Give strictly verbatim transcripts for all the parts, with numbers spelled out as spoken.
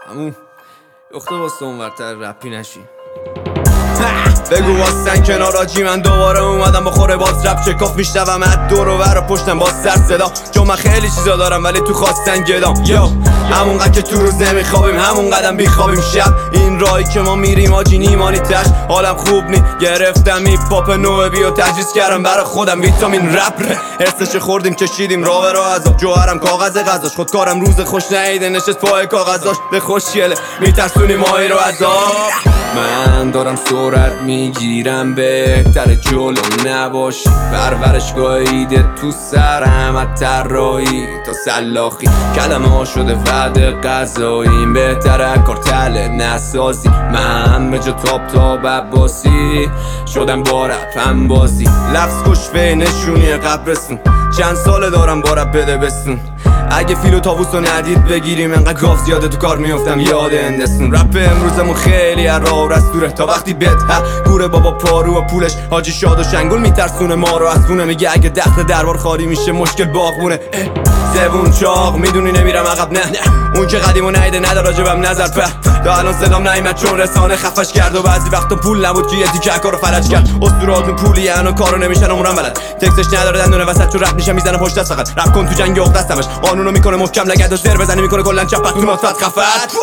همون اخته واسه اون ورتر رپی نشی بگو واسن کنار آجی من دوباره اومدم بخوره باز رپ چکاف میشنوم اد دور و ور و پشتم باز سر صدا چون من خیلی چیزا دارم ولی تو خواستن گدام یو همونقدر که تو روز نمیخوابیم همون قدم بیخوابیم شب این راهی که ما میریم آجی نیمانی تش حالم خوب نی گرفتم هیپ هاپ نوع بیو تجویز کردم برای خودم ویتامین رپ حسش خوردیم کشیدیم راه رو عذاب جوهرم کاغذ غذاش خودکارم روز خوش نیده نشست پای کاغذاش به خوشگله میترسونی ماهی رو عذاب من دارم سرعت میگیرم بهتر جلو نباشی پرورشگاه ایده تو سرم از طراحی تا سلاخی کلمه ها شده وعده غذاییم بهتره کارتل نسازی من به جا تاب تاب عباسی شدم با رپ هم بازی لفظ کش به نشونی قبرستون چند ساله دارم با رپ بده بستون اگه فیل و تاووس رو ندید بگیریم انقدر گاف زیاده تو کار میافتم یاد اندستون رپ امروزمون خیلی از راه و رستوره تا وقتی بد گوره بابا پارو و پولش حاجی شاد و شنگول میترسونه ما رو از خونه میگه اگه دخل دربار خالی میشه مشکل باغبونه زبون چاق میدونی نمیرم عقب نه نه اون که قدیمو نیده نداره راجبم نظر په تا الان صدام نیامد چون رسانه خفش کرد و بعضی وقتا پول نبود که یه تیکه کارو فلج کرد اسطوراتون پولی انا کارو نمیشن عمرم بلد تکسش نداره دندونه وسط چون رپ میشه میزنه پشت دست فقط رپ کن تو جنگ عقد دستمش قانونو میکنه محکم لگد زر بزنی میکنه کلا چپت تو نطفت خفت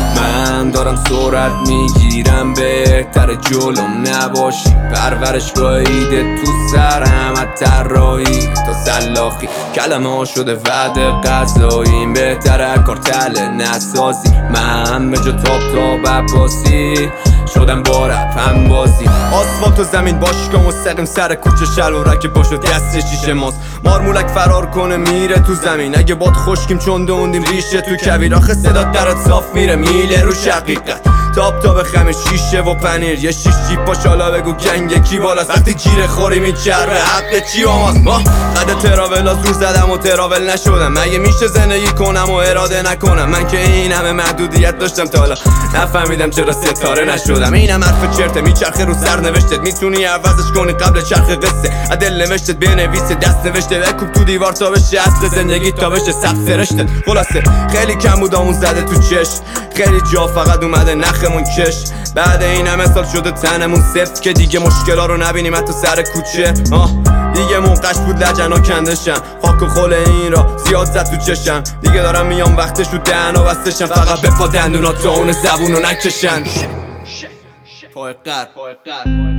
من دارم سرعت میگیرم بهتر جلوم نباشی پرورشگاه ایده تو سرم از طراحی تا سلاخی کلمه ها شده وعده غذاییم بهتره کارتل نسازی من به جا تاب تاب عباسی شدم با رپ هم بازی آسفالت و زمین باشگاه مستقیم سر کوچه شلورک باشد دست شیشه ماست مارمولک فرار کنه میره تو زمین اگه باد خشکیم چون دوندیم ریشه تو کویر آخه صدات درات صاف میره میله رو شقیقت تاب تاب خم شیشه و پنیر یه شیش جیب باش حالا بگو گنگ کی بالاست وقتی گیره خوری میچربه حق چی آماست ما قد تراول از روز زدم و تراول نشدم مگه میشه زندگی کنم و اراده نکنم من که این همه محدودیت داشتم تا حالا نفهمیدم چرا ستاره نشدم اینم حرف چرته میچرخه رو سر نوشتت میتونی عوضش کنی قبل چرخ قصه عدل نوشتت بنویس دست نوشته بکوب تو دیوار تا بشه اصل زندگی تا بشه سقف فرشته خلاصه خیلی کم بود آمون زده تو چش خیلی جا فقط اومده نخمون کش بعد این همه سال شده تنمون سفت که دیگه مشکلا رو نبینیم حتی سر کوچه آه دیگه منقش بود لجنا کندشم خاک و خل این را زیاد زد تو چشم دیگه دارم میام وقتش رو دهن و بستشم فقط بپا دندونات تا اون زبون رو نکشن پای قرد